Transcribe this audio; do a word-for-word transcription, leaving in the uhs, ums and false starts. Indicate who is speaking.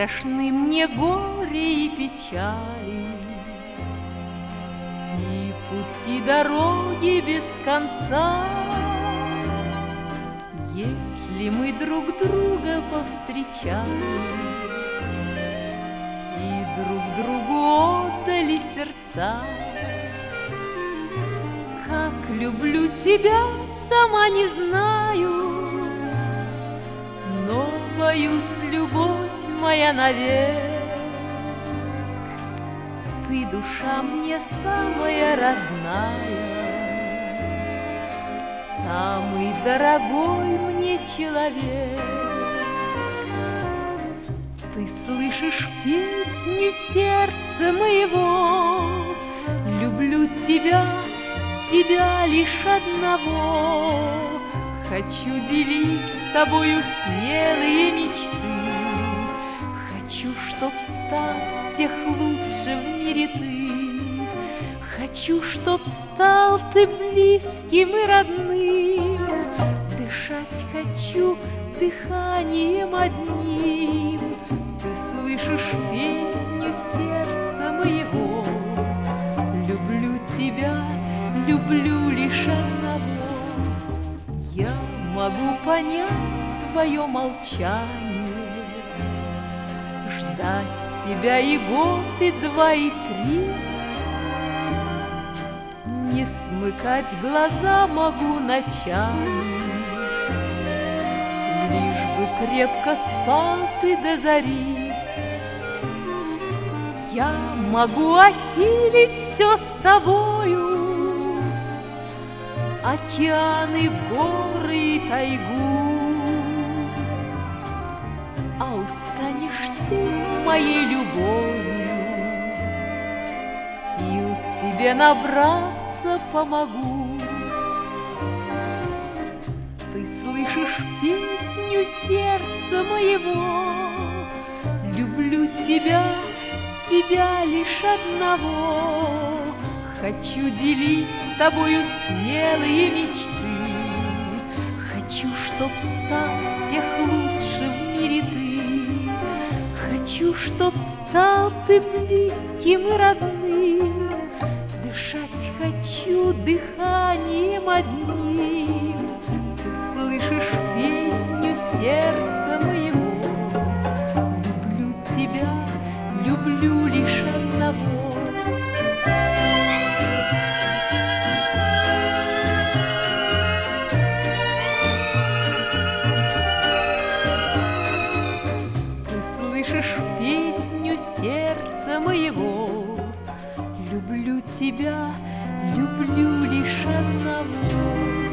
Speaker 1: страшны мне горе и печали, и пути дороги без конца. Если мы друг друга повстречали и друг другу отдали сердца, как люблю тебя, сама не знаю, но боюсь, любовь моя навек. Ты, душа, мне самая родная, самый дорогой мне человек. Ты слышишь песню сердца моего, люблю тебя, тебя лишь одного. Хочу делить с тобою смелые мечты, хочу, чтоб стал всех лучше в мире ты. Хочу, чтоб стал ты близким и родным, дышать хочу дыханием одним. Ты слышишь песню сердца моего, люблю тебя, люблю лишь одного. Я могу понять твое молчание, ждать тебя и год, и два, и три. Не смыкать глаза могу ночами, лишь бы крепко спал ты до зари. Я могу осилить все с тобою, океаны, горы и тайгу, а устанешь ты моей любовью, сил тебе набраться помогу. Ты слышишь песню сердца моего, люблю тебя, тебя лишь одного. Хочу делить с тобою смелые мечты, хочу, чтоб стал всех лучше в мире ты. Хочу, чтоб стал ты близким и родным, дышать хочу дыханием одним. Ты слышишь песню сердца моего, люблю тебя, люблю лишь одного. Слышишь песню сердца моего, люблю тебя, люблю лишь одного.